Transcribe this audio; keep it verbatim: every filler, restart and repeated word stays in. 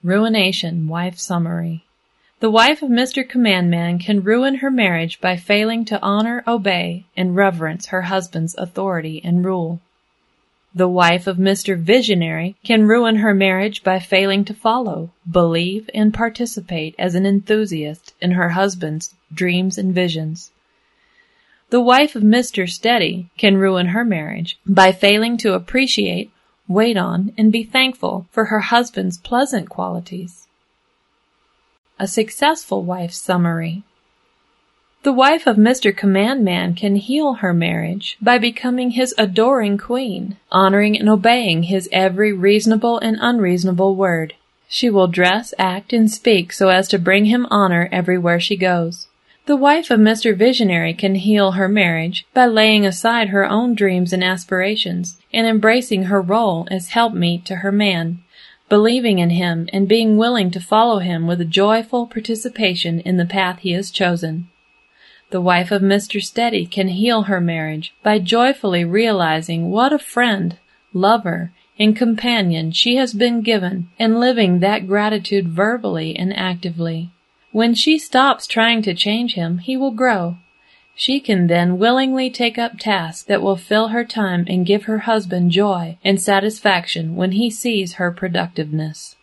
Ruination, wife summary. The wife of Mister Commandman can ruin her marriage by failing to honor, obey, and reverence her husband's authority and rule. The wife of Mister Visionary can ruin her marriage by failing to follow, believe, and participate as an enthusiast in her husband's dreams and visions. The wife of Mister Steady can ruin her marriage by failing to appreciate, wait on, and be thankful for her husband's pleasant qualities. A successful wife's summary. The wife of Mister Commandman can heal her marriage by becoming his adoring queen, honoring and obeying his every reasonable and unreasonable word. She will dress, act, and speak so as to bring him honor everywhere she goes. The wife of Mister Visionary can heal her marriage by laying aside her own dreams and aspirations and embracing her role as helpmeet to her man, believing in him and being willing to follow him with a joyful participation in the path he has chosen. The wife of Mister Steady can heal her marriage by joyfully realizing what a friend, lover, and companion she has been given and living that gratitude verbally and actively. When she stops trying to change him, he will grow. She can then willingly take up tasks that will fill her time and give her husband joy and satisfaction when he sees her productiveness.